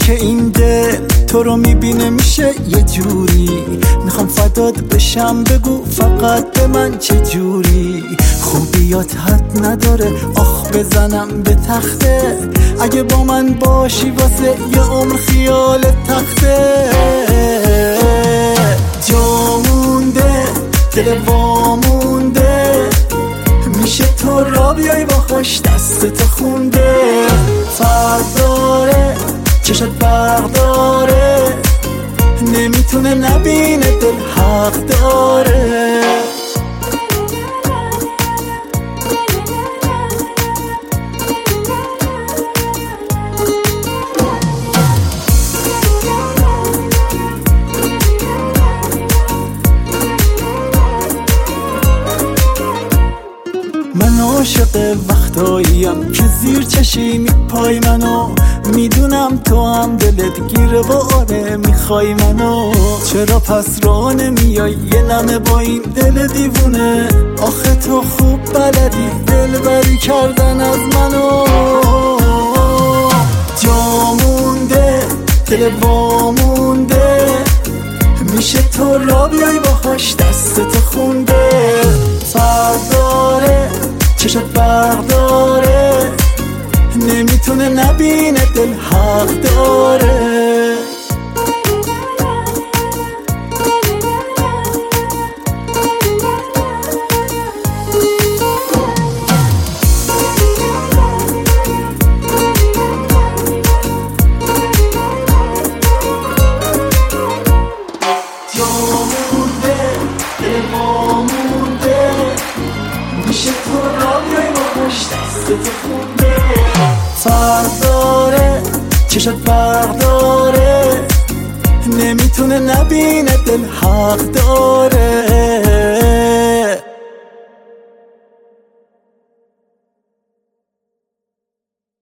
که این دل تو رو میبینه میشه یه جوری. میخوام فدات بشم، بگو فقط به من چه جوری. خوبیات حد نداره، آخ بزنم به تخته. اگه با من باشی واسه یه عمر خیال تخته. جا مونده دل وامونده، میشه تو را بیای باهاش دستت خونده. فرق داره چشت برق داره، نمیتونه نبینه دل حق داره. من عاشق وقتاییم که زیر چشی میپای منو. میدونم تو هم دلت گیره و آره میخوای منو. چرا پس راه نمیای یه لمه با این دل دیوونه؟ آخه تو خوب بلدی دل بری کردن از منو. جا مونده دل وامونده، میشه تو را بیای باهاش دستت خونده. فرق داره چشت برق داره، نمیتونه نبینه دل حق داره. میشه تو را بیای باهاش دستت خونده. فرق داره چشت برق داره، نمیتونه نبینه دل حق داره.